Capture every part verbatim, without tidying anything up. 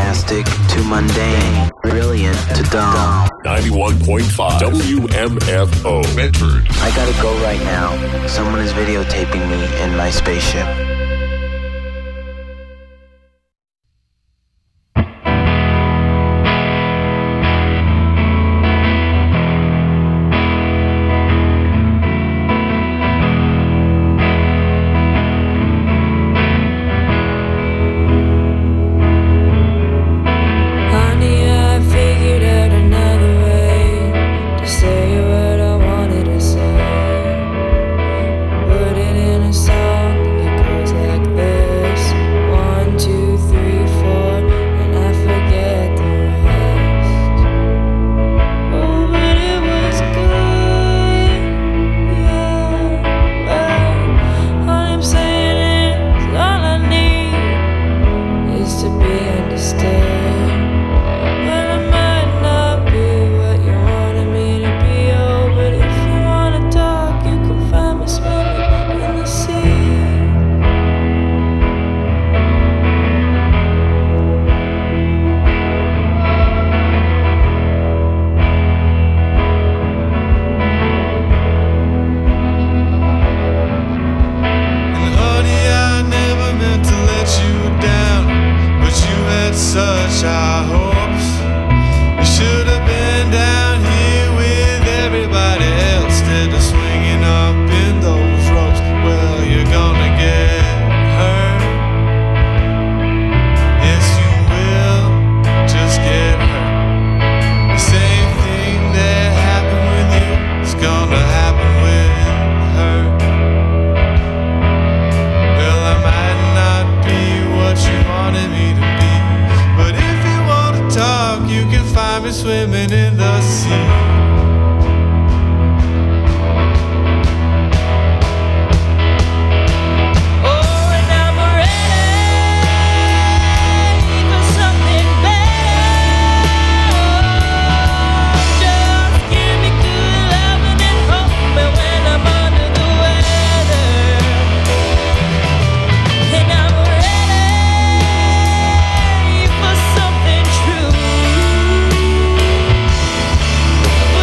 fantastic to mundane, brilliant to dumb. ninety-one point five W M F O Medford. I gotta go right now. Someone is videotaping me in my spaceship. Swimming in the sea. Oh,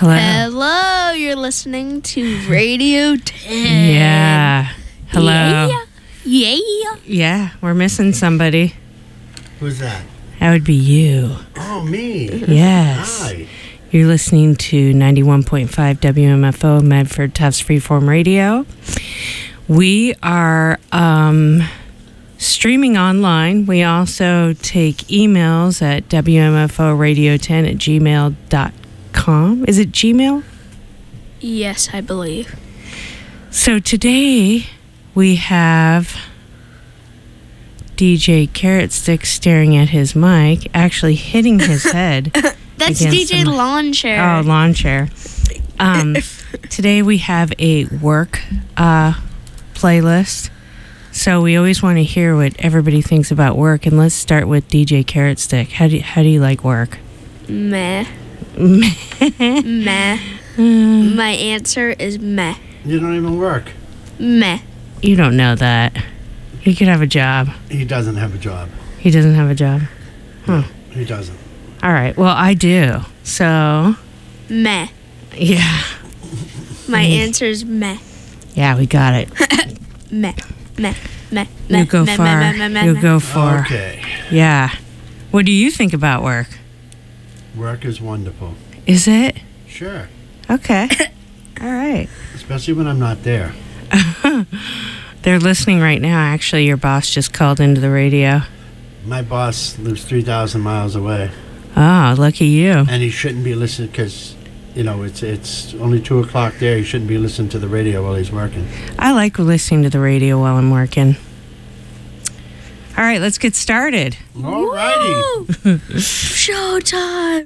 Hello. Hello, you're listening to Radio ten. Yeah. Hello. Yeah. Yeah. Yeah, we're missing somebody. Who's that? That would be you. Oh, me. Yes. Hi. You're listening to ninety-one point five W M F O, Medford Tufts Freeform Radio. We are um, streaming online. We also take emails at W M F O radio ten at gmail dot com. Is it Gmail? Yes, I believe. So today we have D J Carrot Stick staring at his mic, actually hitting his head. That's against D J the- Lawn Chair. Oh, lawn chair. Um, today we have a work uh, playlist. So we always want to hear what everybody thinks about work. And let's start with D J Carrot Stick. How do you, how do you like work? Meh. Meh. My answer is meh. You don't even work. Meh. You don't know that. He could have a job. He doesn't have a job. He doesn't have a job. Huh. He doesn't. All right. Well, I do. So, Meh. yeah. My answer is meh. Yeah, we got it. Meh. Meh. Meh. Meh. You go meh, far. meh, meh, meh, You meh. go far. Okay. Yeah. What do you think about work? Work is wonderful. Is it? Sure. Okay. All right. Especially when I'm not there. They're listening right now. Actually, your boss just called into the radio. My boss lives three thousand miles away. Oh, lucky you. And he shouldn't be listening because, you know, it's it's only two o'clock there. He shouldn't be listening to the radio while he's working. I like listening to the radio while I'm working. All right, let's get started. All righty. Woo! Showtime.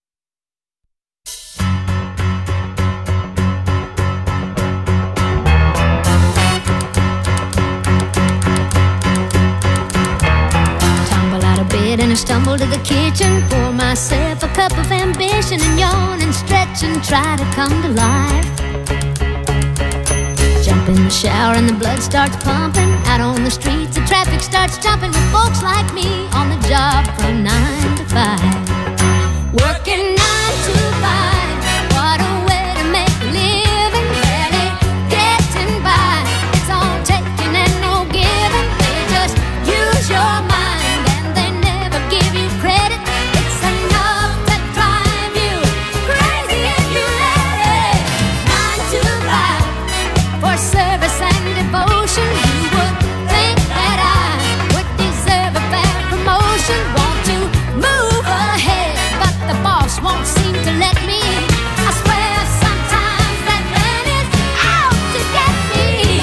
Tumble out of bed and I stumble to the kitchen. Pour myself a cup of ambition and yawn and stretch and try to come to life. Jump in the shower and the blood starts pumping. Out on the streets, the traffic starts jumping with folks like me on the job from nine to five. Working nine to five, what a way to make a living. Barely getting by, it's all taking and no giving. They just use your mind and they never give you credit. It's enough to drive you crazy if you let it. Nine to five, for service and devotion. You would think that I would deserve a fair promotion. Want to move ahead, but the boss won't seem to let me. I swear sometimes that man is out to get me.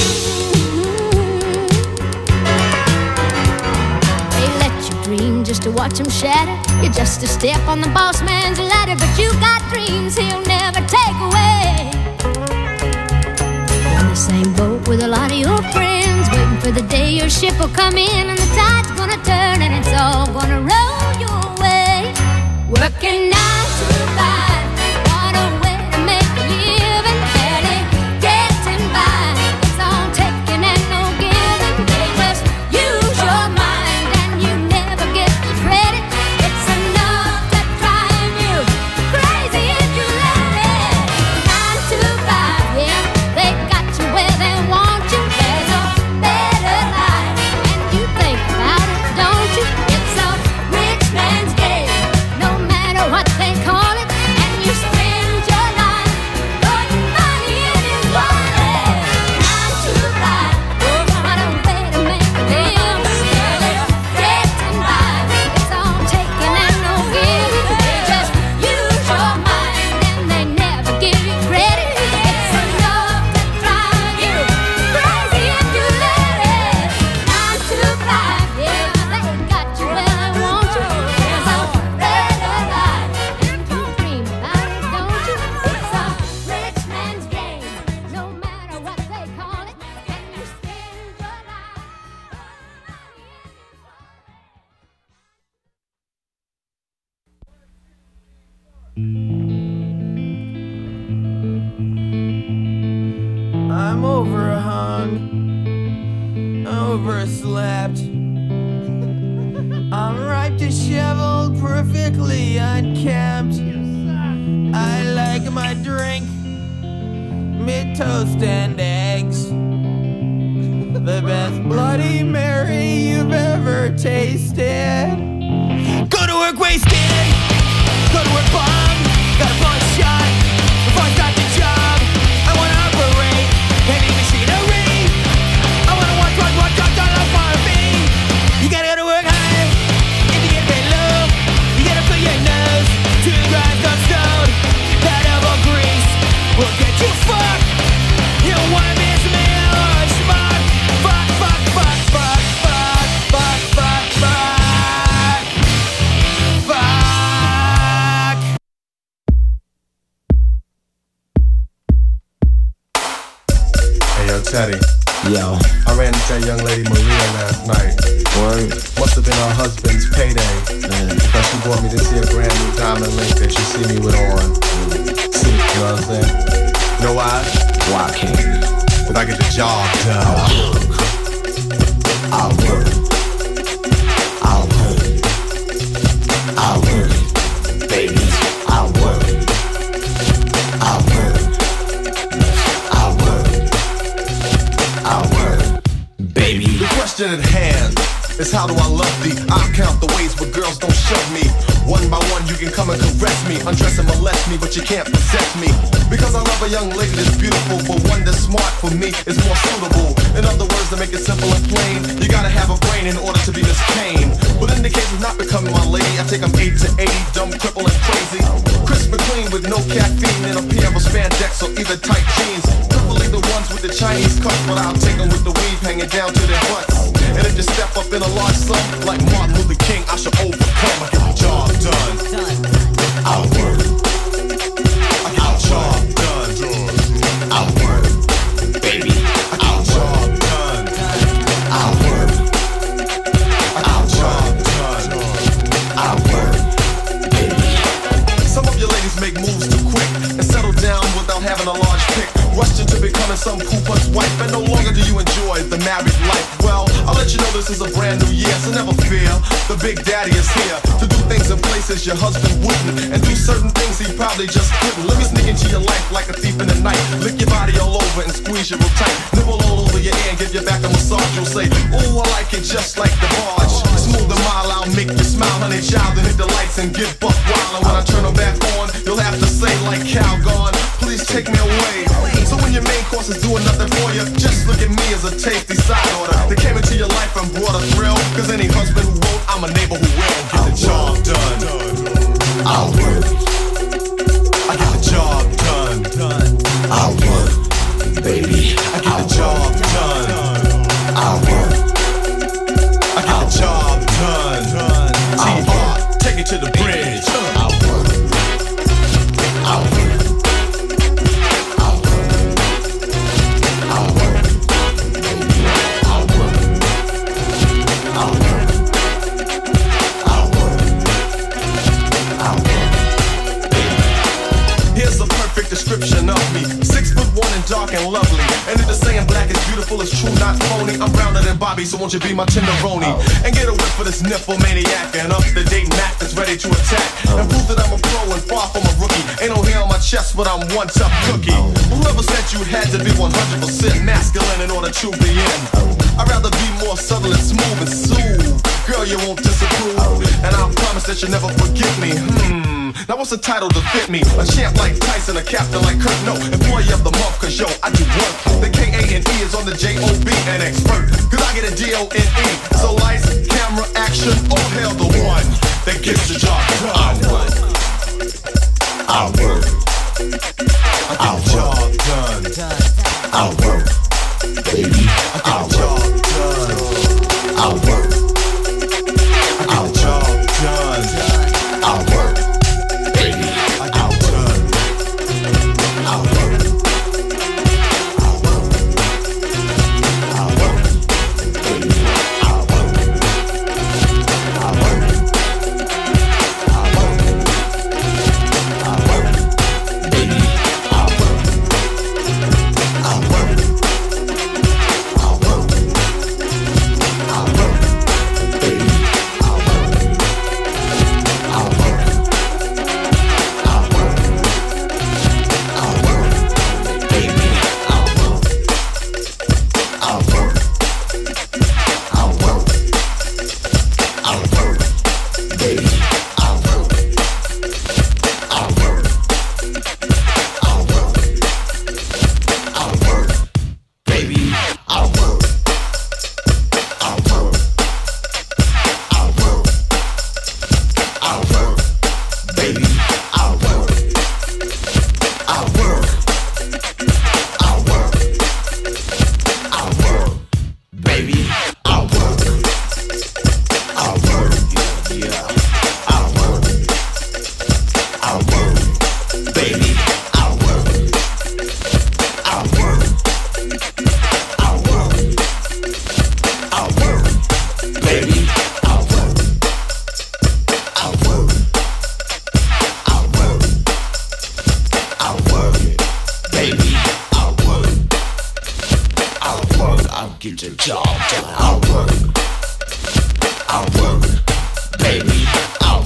They let you dream just to watch him shatter. You're just a step on the boss man's ladder, but you got dreams he'll never take away. On the same boat with a lot of your friends, waiting for the day your ship will come in and the tide's gonna turn and it's all gonna roll your way. Working nine to five, what a way to make a living. Barely getting by, it's all taking and no giving. They just use your mind and you never get the credit. It's enough to drive you crazy if you let it. Nine to five, yeah, they got you where they want you. There's a better life, and you think about it, don't you? It's a rich man's game, no matter what they call it. And you spend your life putting money in his wallet. Nine to five, what a way to make a living. Barely getting by, it's all taking and no giving. They just use your mind and they never give you credit. It's enough to drive you crazy if you let it. Nine to five, yeah, they got you where they want you. There's a better life, and you dream about it, don't you? It's a rich man's game, no matter what they call it. And you spend your life. I'm overhung, overslept. I'm ripe, disheveled, perfectly unkempt. I like drinking my drink. Mid toast and eggs. The best Bloody Mary you've ever tasted. Go to work wasted. Go to work bummed. Got a blood shot before I start the job. I wanna operate heavy machinery. I wanna watch, watch, watch, watch all up on me. You gotta go to work high. If you get paid low, you gotta put your nose to the grindstone. That elbow grease will get you fucked. You don't wanna miss me or schmuck. Fuck, fuck, fuck, fuck, fuck, fuck, fuck, fuck, fuck. Hey yo, Teddy. Yo, I ran into that young lady Maria last night. word. Must have been her husband's payday. Man. Because she bought me to see a brand new diamond link that she see me with on. You know what I'm saying? You know why? Why can't you? Cause I get the job done. I'll work. I'll work. I'll work. Baby, I'll work. I'll work. I'll work. I'll work. Baby. The question at hand is how do I love thee? I'll count the ways where girls don't shove me. One by one you can come and caress me, undress and molest me, but you can't possess me. Because I love a young lady that's beautiful, but one that's smart for me is more suitable. In other words, to make it simple and plain, you gotta have a brain in order to be Miss Kane. But in the case of not becoming my lady, I take them eight to eighty, dumb, cripple, and crazy. Crisp and clean with no caffeine and a pair of spandex or either tight jeans. Preferably the ones with the Chinese cuts, but I'll take them with the weave hanging down to their butts. And if you step up in a large sum, like Martin Luther King, I should overcome. I get the job done. I'll work. I get the job done. I'll work. Baby, I get the job done. I'll work. I get the job done. I'll work. Baby. Some of your ladies make moves too quick and settle down without having a large pick. Rush into becoming some poo-puss wife, and no longer do you enjoy the married life. Well, I'll let you know this is a brand new year, so never fear. The big daddy is here to do things in places your husband wouldn't, and do certain things he probably just couldn't. Let me sneak into your life like a thief in the night. Lick your body all over and squeeze you real tight. Nibble all over your ear and give your back a massage. You'll say, ooh, I like it just like the barge. Smooth a mile, I'll make you smile, honey child, and hit the lights and get buck wild. And when I turn them back on, you'll have to say like Calgon, please take me away. So when your main course is doing nothing for you, just look at me as a tasty side order. They came into your life and brought a thrill. Cause any husband who won't, I'm a neighbor who will. Get the job done. I'll work. I get the job done. I'll work. Baby, I get the job done. I'll work. I get the job done. T R, take it to the bridge. I'll work. I'll work. I'll work. I'll work. Baby, I'll work. I'll work. I'll work. I'll work. Here's a perfect description of me. Six foot one and dark and lovely. And if the saying black is beautiful, it's true, not phony. I'm browner than Bobby, so won't you be my tenderoni? And get a whip for this nymphomaniac and up to date Mac that's ready to attack. And prove that I'm a pro and far from a rookie. Ain't no hair on my chest, but I'm one tough cookie. Whoever said you had to be one hundred percent masculine in order to be in? I'd rather be more subtle and smooth and soothe. Girl, you won't disapprove. And I'll promise that you'll never forget me. Hmm. Now what's the title to fit me? A champ like Tyson, a captain like Kirk. No, employee of the month, cause yo, I do work. The K A N E is on the J O B, an expert. Cause I get a D O N E. So lights, camera, action, oh hell, the one that gets the job done. I'll work. I'll work. I get the job done. I'll work. Baby, I'll work. I'll work. I'll get the job done. I'll work. Baby, I'll work. I'll work. I'll work. I'll work. Baby, I'll work. I'll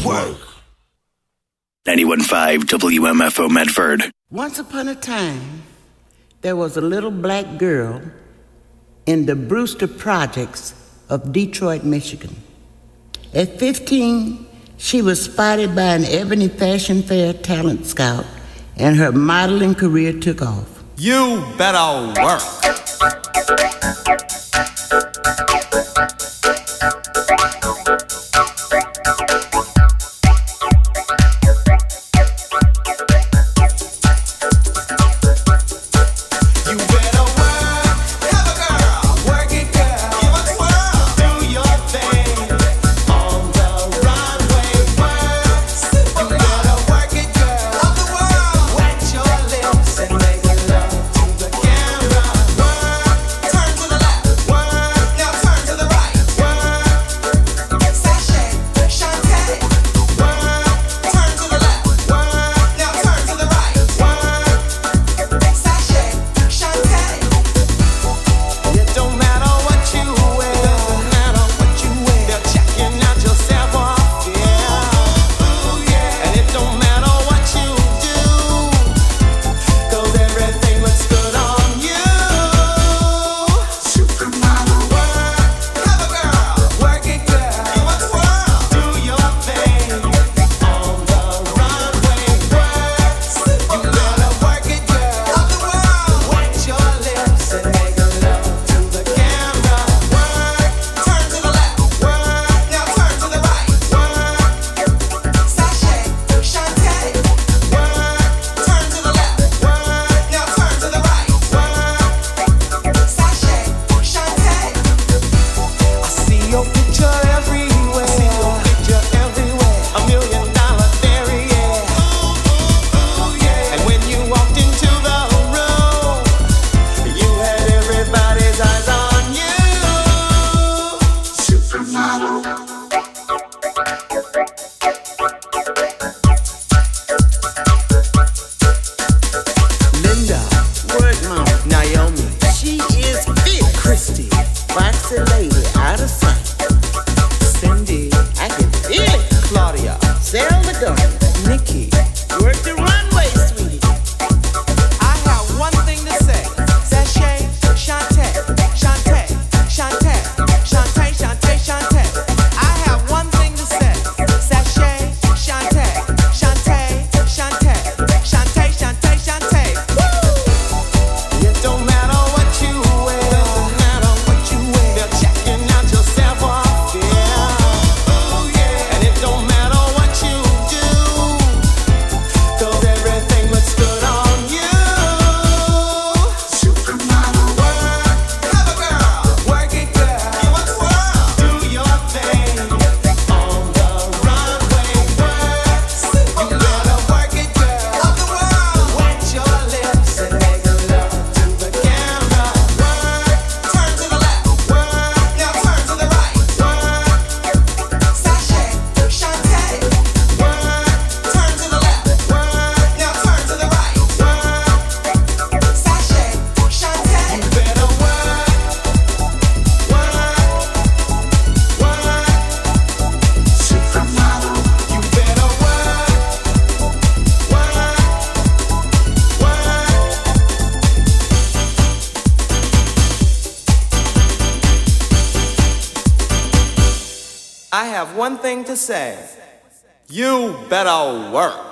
Work. ninety-one point five W M F O Medford. Once upon a time, there was a little black girl in the Brewster Projects of Detroit, Michigan. At fifteen, she was spotted by an Ebony Fashion Fair talent scout, and her modeling career took off. You better work. I have one thing to say. You better work.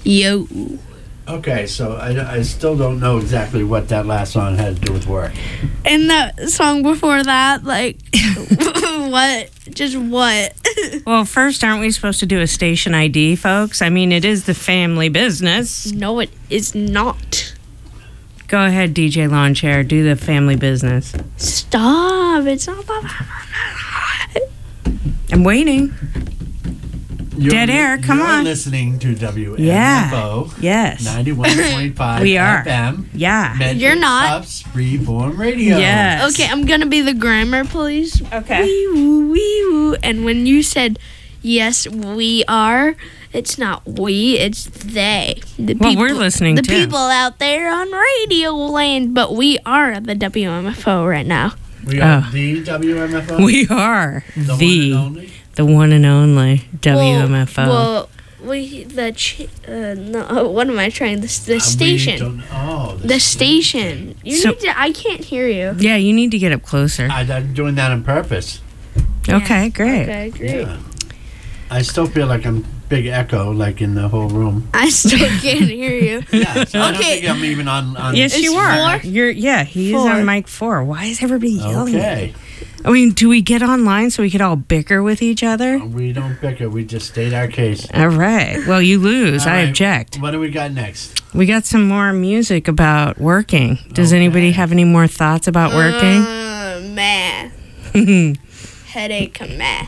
Yo. Okay, so I, I still don't know exactly what that last song had to do with work. And that song before that, like, what? Just what? Well, first, aren't we supposed to do a station I D, folks? I mean, it is the family business. No, it is not. Go ahead, D J Lawn Chair. Do the family business. Stop. It's not that. I'm waiting. You're, Dead air, come you're on. listening to W M F O. Yeah. Yes. ninety-one point five We are. F M. Yeah. Medford You're not. Tufts Freeform Radio. Yes. Okay, I'm going to be the grammar police. Okay. Wee woo, wee woo. And when you said, yes, we are, it's not we, it's they. The Well, we're listening The too. people out there on radio land, but we are the W M F O right now. We are Oh. the W M F O. We are the, the one and only. the one and only W M F O. Well, well we, the, ch- uh, no, what am I trying? The, the Uh, we station. don't- oh, The station. You So- need to, I can't hear you. yeah, you need to get up closer. I, I'm doing that on purpose. Okay, great. Okay, great. Yeah. I still feel like I'm big echo, like in the whole room. I still can't hear you. Yeah, so I don't Okay. think I'm even on. on Yes, you are. four? You're yeah. He's Four. on mic four. Why is everybody yelling? Okay. I mean, do we get online so we could all bicker with each other? We don't bicker. We just state our case. All right. Well, you lose. All I right, object. What do we got next? We got some more music about working. Does Okay. anybody have any more thoughts about working? Uh, math. Headache of math.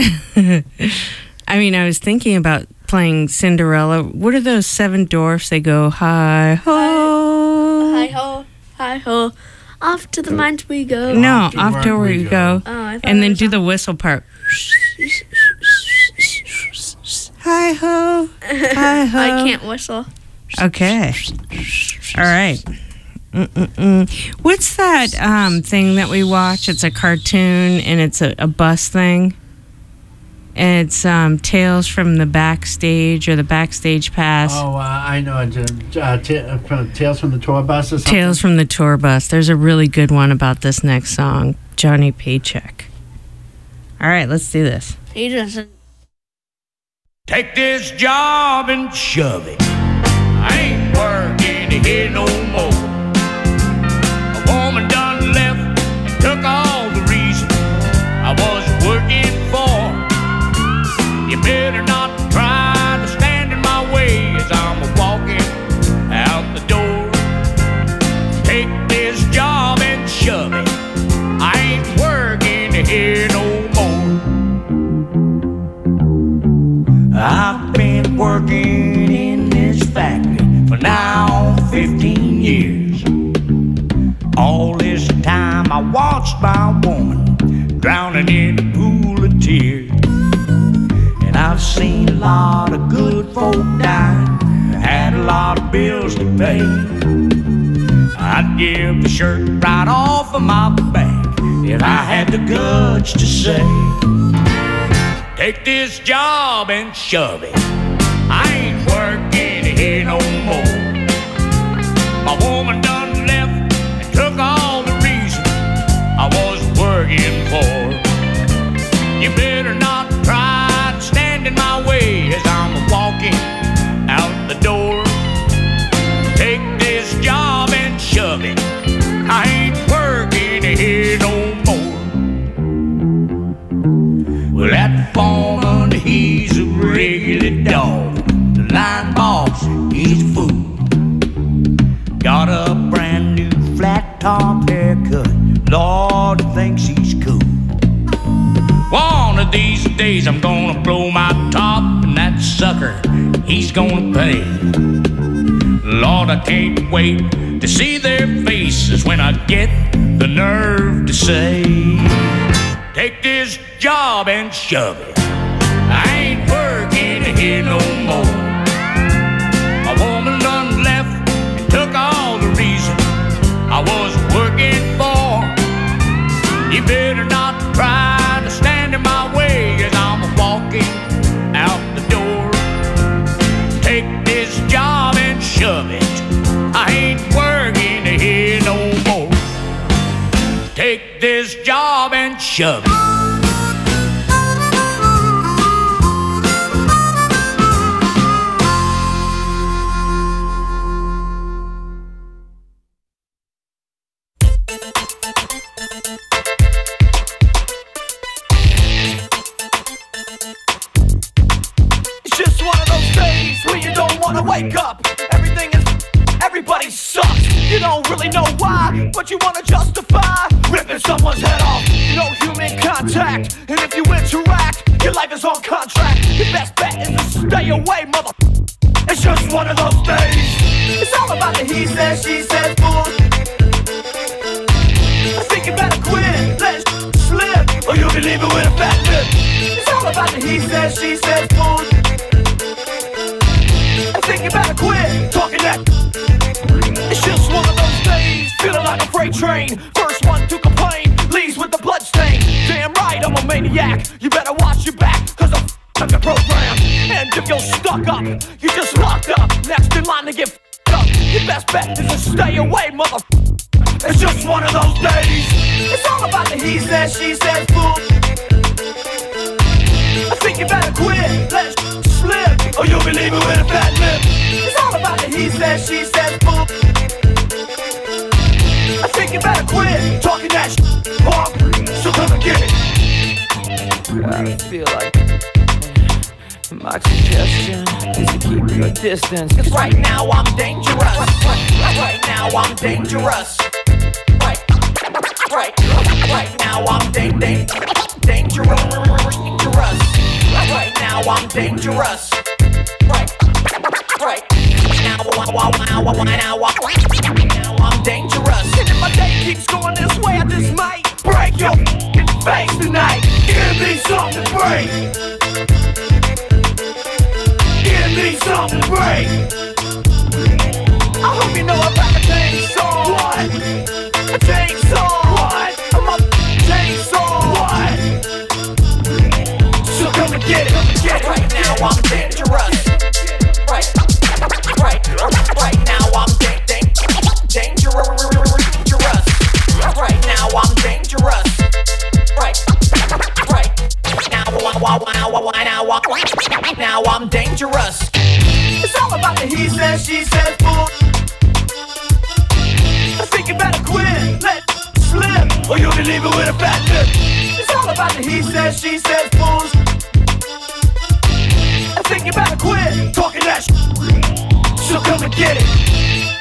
I mean, I was thinking about playing Cinderella. What are those seven dwarfs? They go hi ho. Hi ho, hi ho. Off to the mines we go. No, Off to off work to where we you go. go. Oh, I thought And it then was do off- the whistle part. Hi ho. Hi ho. I can't whistle. Okay. All right. Mm-mm-mm. What's that um, thing that we watch? It's a cartoon and it's a, a bus thing. And it's um, Tales from the Backstage or the Backstage Pass. Oh, uh, I know. Uh, uh, t- uh, from Tales from the Tour Bus or something? Tales from the Tour Bus. There's a really good one about this next song, Johnny Paycheck. All right, let's do this. He doesn't. Take this job and shove it. I ain't working here no more. A woman done left and took all the reason I was working for. You better not try to stand in my way as I'm walking out the door. Take this job and shove it. I ain't working here no more. I've been working in this factory for now fifteen years. All this time I watched my woman drowning in a pool of tears. And I've seen a lot of good folk die, had a lot of bills to pay. I'd give the shirt right off of my back if I had the guts to say, take this job and shove it. I ain't working here no more. My woman done left and took all the reason I was working for. You better not try to stand in my way as I'm walking out the door. Take this job and shove it. I ain't working here no more. Well, that foreman, he's a regular dog. The line boss, he's a fool. Got a brand new flat top haircut. Lord thinks he's cool. One of these days I'm gonna blow my top, and that sucker, he's gonna pay. Lord, I can't wait to see their faces when I get the nerve to say, take this job and shove it. I ain't working here no more. A woman done left and took all the reason I was working for. You better not try to stand in my way as I'm walking out the door. Take this job and shove it. I ain't working here no more. Take this job and shove it. wanna wake up. Everything is, everybody sucks. You don't really know why, but you wanna justify ripping someone's head off. No human contact, and if you interact, your life is on contract. Your best bet is to stay away, mother. It's just one of those days. It's all about the he says, she says, fool. I think you better quit, let it slip, or you'll be leaving with a fat lip. It's all about the he says, she says, fool. I think you better quit talking that. It's just one of those days, feeling like a freight train. First one to complain, leaves with the bloodstain. Damn right, I'm a maniac. You better watch your back, cause I'm f***ing the program. And if you're stuck up, you're just locked up. Next in line to get f***ed up. Your best bet is to stay away, mother. It's just one of those days. It's all about the he says, she says, fool. I think you better quit, let it slip, or you'll be leaving with a fat lip. It's all about the he says, she says, fool. I think you better quit talking that shit, punk, so come and get it. I feel like my suggestion is to keep your distance, cause right now I'm dangerous. Right now I'm dangerous. Right, right, right now I'm dang, dang, dangerous. Dangerous. Right now I'm dangerous. Right, right. Now, now, now, now I'm dangerous. And if my day keeps going this way, I just might break your f***ing face tonight. Give me something to break. Give me something to break. I hope you know about a chainsaw. What? A chainsaw. What? I'm a chainsaw. What? So come and get it, come and get it. Right now I'm dangerous. Right, right, right now I'm dang, dang, dangerous. Right now I'm dangerous. Right, right. Now, now, now, now, now I'm dangerous. It's all about the he says, she says, fool. I think you better quit, let it slip, or you'll be leaving with a fat lip. It's all about the he says, she says, fools. I think you better quit talking that shit, so come and get it.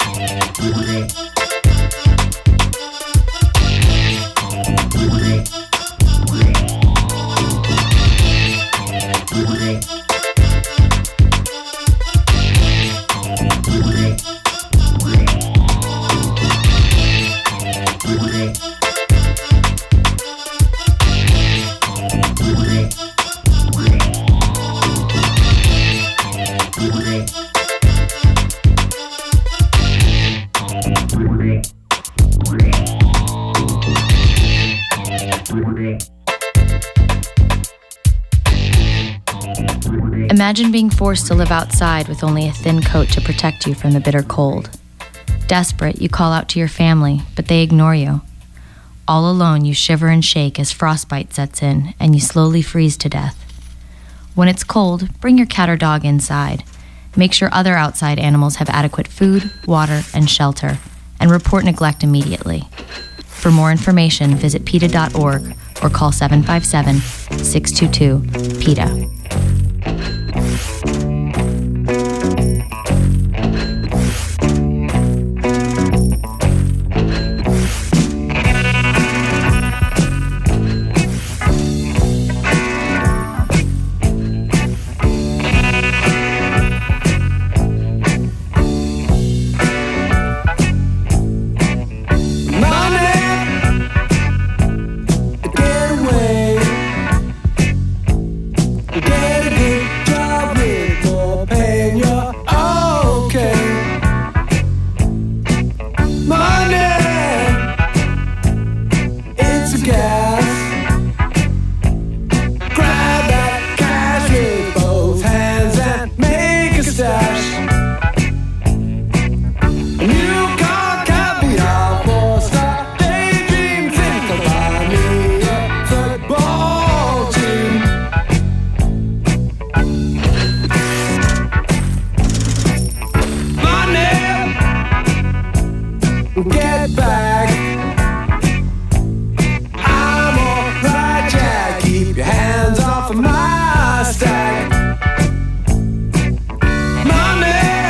Imagine being forced to live outside with only a thin coat to protect you from the bitter cold. Desperate, you call out to your family, but they ignore you. All alone, you shiver and shake as frostbite sets in and you slowly freeze to death. When it's cold, bring your cat or dog inside. Make sure other outside animals have adequate food, water, and shelter, and report neglect immediately. For more information, visit PETA dot org or call seven five seven, six two two, PETA. Get back. I'm alright, Jack. Keep your hands off of my stack. Money.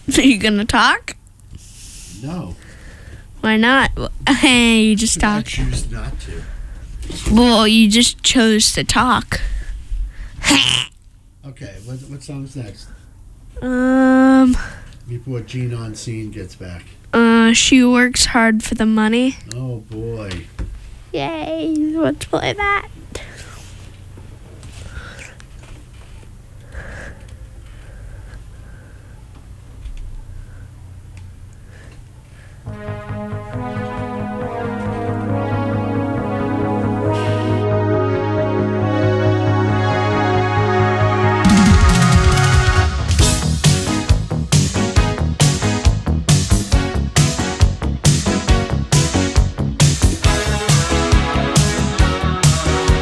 Are you gonna talk? No. Why not? Hey, you just I talk. choose not to. Well, you just chose to talk. Okay, what, what song's next? Um, Before Gene on Scene gets back. uh, she works hard for the money. Oh, boy. Yay, let's play that. Thank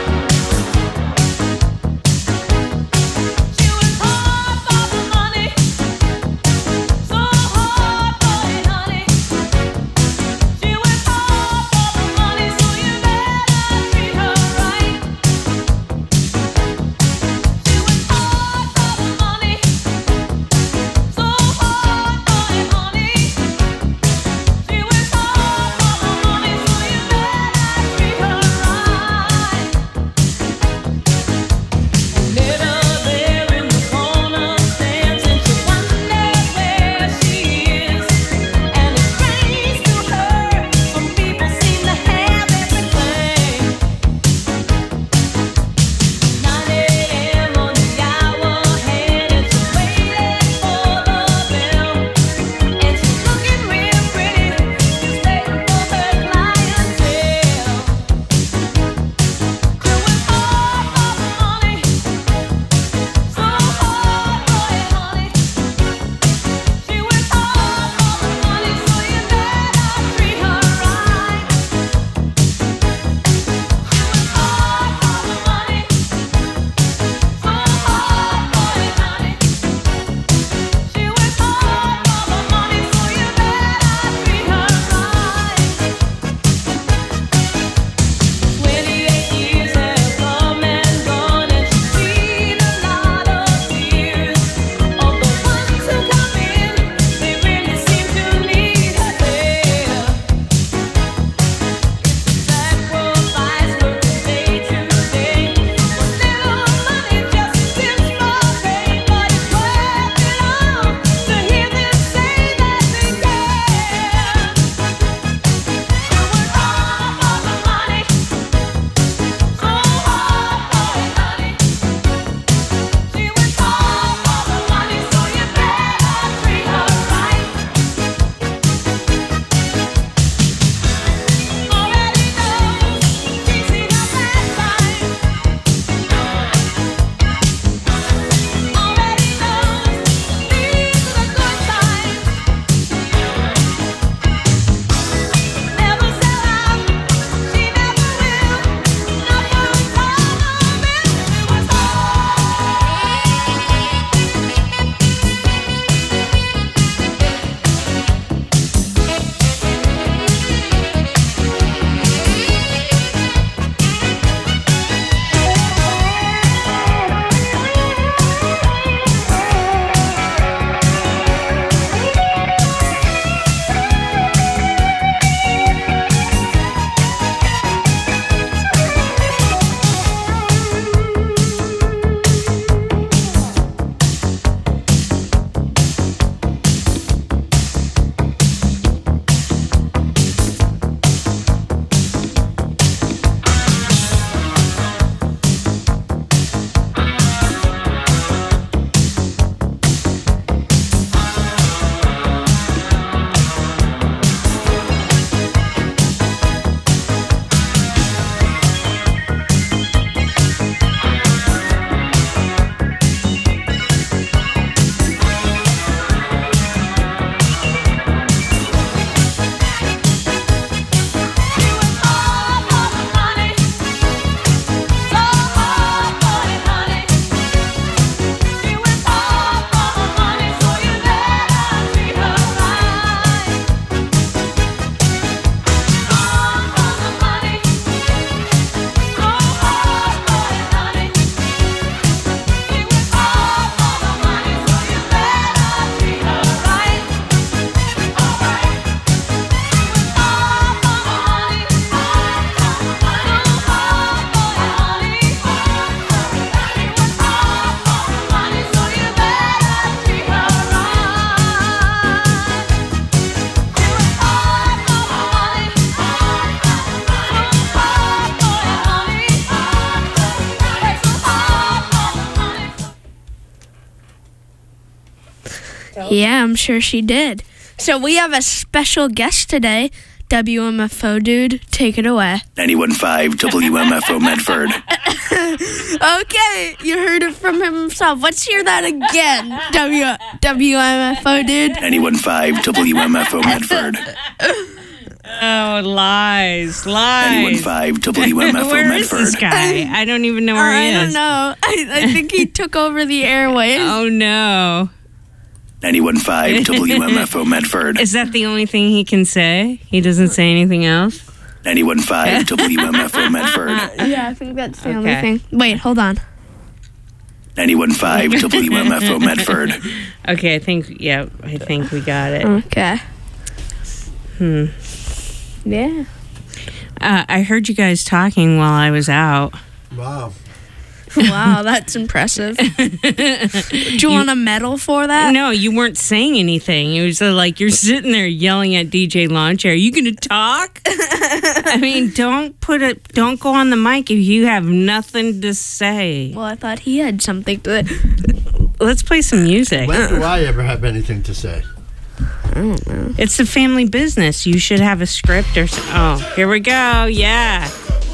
Yeah, I'm sure she did. So we have a special guest today. W M F O dude, take it away. ninety-one point five W M F O Medford. Okay, you heard it from him himself. Let's hear that again. W W M F O dude. ninety-one point five W M F O Medford. Oh, lies, lies. ninety-one point five W M F O Where Medford. is this guy? I don't even know where I he don't is. know. I, I think he took over the airwaves. Oh, no. ninety-one point five W M F O Medford. Is that the only thing he can say? He doesn't say anything else? ninety-one point five W M F O Medford. Yeah, I think that's the Okay. only thing. Wait, hold on. ninety-one point five W M F O Medford. Okay, I think, yeah, I think we got it. Okay. Hmm. Yeah. Uh, I heard you guys talking while I was out. Wow. Wow, that's impressive. Do you, want a medal for that? No, you weren't saying anything. It was uh, like you're sitting there yelling at D J Lawn Chair. Are you going to talk? I mean, don't put it. Don't go on the mic if you have nothing to say. Well, I thought he had something to. Let's play some music. When do I ever have anything to say? I don't know. It's a family business. You should have a script or so. Oh, here we go. Yeah.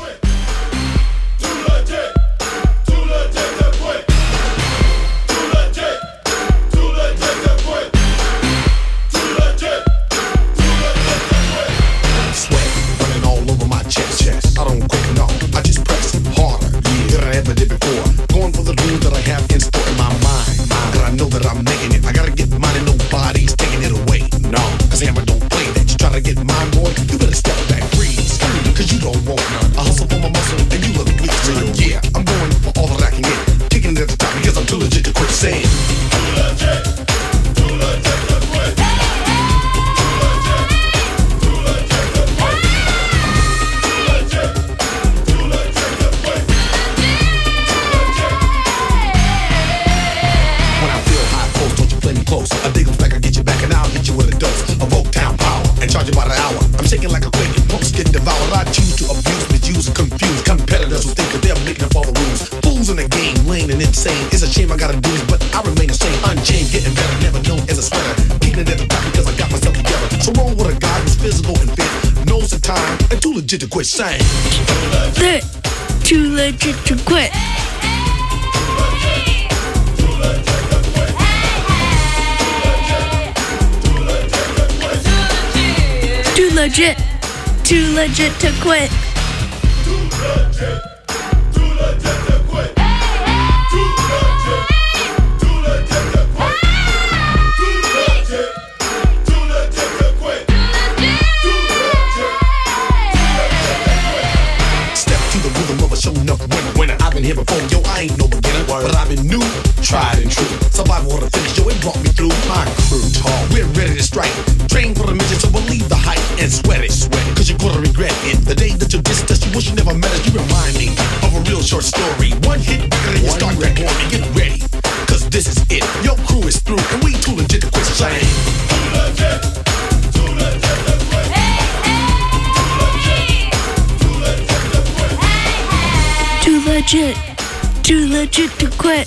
Sweat running all over my chest. chest. I don't quit, no, I just press harder yeah. than I ever did before. Going for the dreams that I have in store in my mind. Cause I know that I'm making it. I gotta get mine and nobody's taking it away. No, cause Hammer don't play that. You try to get mine, boy, you better step back, freeze. Cause you don't want none. I hustle for my muscle and you look weak, son. Yeah, I'm going for all that I can get. Kicking it at the top because I'm too legit to quit saying. Too legit, too legit to quit. Close. I dig 'em back, I get you back, and I'll hit you with a dose of Oaktown power and charge you by the hour. I'm shaking like a quake, punks get devoured. I choose to abuse, misuse, and confuse competitors who think that they're making up all the rules. Fools in the game, lame and insane. It's a shame I gotta do this, but I remain the same. Unchained, getting better, never known as a sweater. Keeping it at the top because I got myself together. So wrong with a guy who's physical and fit, knows the time, and too legit to quit saying. Too legit to quit. Too legit, too legit to quit. Too legit, too legit to quit. Too legit, too legit to quit. Too legit, too legit to quit. Too legit, step to the rhythm of a show enough winner. Winner, I've been here before, yo, I ain't no beginner, but I've been new, tried and true. Survival of the finish, yo, it brought me through. My crew tall, we're ready to strike. Train for the mission, so believe the hype and sweat it, sweat it, cause you're gonna regret it. The day that you dissed us, you wish you never met us. You remind me of a real short story. One hit record and you start that glory. Get ready, cause this is it. Your crew is through, and we too legit to quit saying. Too legit, too legit to quit. Too legit, too legit to quit. Too legit, too legit to quit.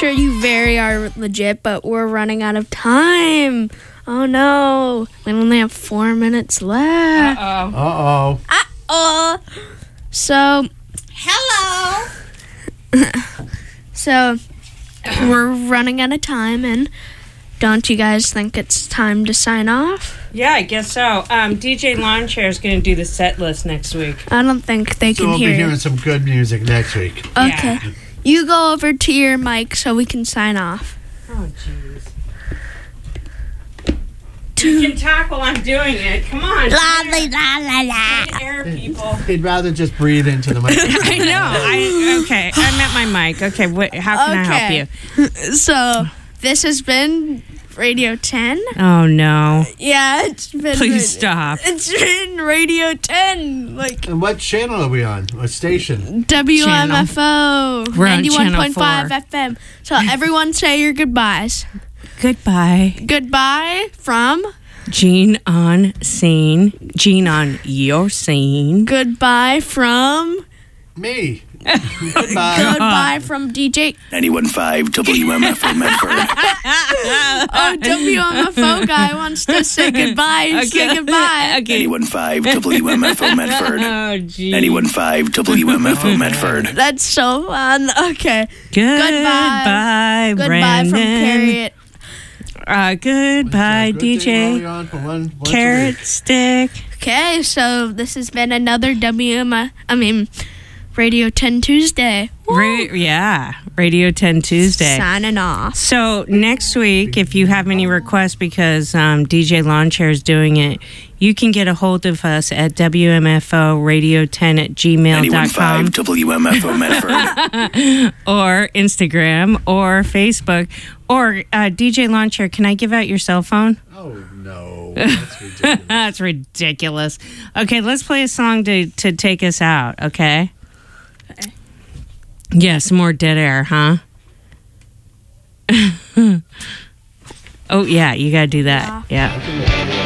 sure you very are legit, but we're running out of time. Oh no, we only have four minutes left. Uh-oh. Uh-oh. Uh-oh. So, hello. So, we're running out of time, and don't you guys think it's time to sign off? Yeah, I guess so. Um, D J Lawn Chair is going to do the set list next week. I don't think they So can we'll hear be you. hearing some good music next week. Okay. Yeah. You go over to your mic so we can sign off. Oh, jeez. You can talk while I'm doing it. Come on. La la la la la. Good air, people. He'd rather just breathe into the microphone. I know. I okay. I'm at my mic. Okay. What? How can I help you? So this has been Radio ten. Oh no. Yeah, it's been. Please stop. It's been Radio ten. Like. And what channel are we on? What station? W M F O. We're on ninety-one channel point five four. F M. So everyone say your goodbyes. Goodbye. Goodbye from Gene on scene. Gene on your scene. Goodbye from Me. Goodbye. Goodbye from D J. ninety-one point five W M F O Medford. Oh, W M F O guy wants to say goodbye. Okay. Say goodbye. Okay. ninety-one point five W M F O Medford. Oh, geez. ninety-one point five W M F O Medford. That's so fun. Okay. Goodbye, Goodbye Brandon. from Carrot. Uh, goodbye, D J. On for one, once a Carrot week. Stick. Okay, so this has been another W M I mean Radio ten Tuesday. Ra- yeah, Radio ten Tuesday. Signing off. So next week, if you have any requests, because um, D J Lawn Chair is doing it, you can get a hold of us at W M F O radio ten at gmail ninety-one dot point five com W M F O Medford. or Instagram or Facebook. Or uh, D J Lawn Chair, can I give out your cell phone? Oh, no. That's ridiculous. That's ridiculous. Okay, let's play a song to, to take us out, okay? Okay. Yeah, some more dead air, huh? Oh, yeah, you got to do that. Yeah. Yeah.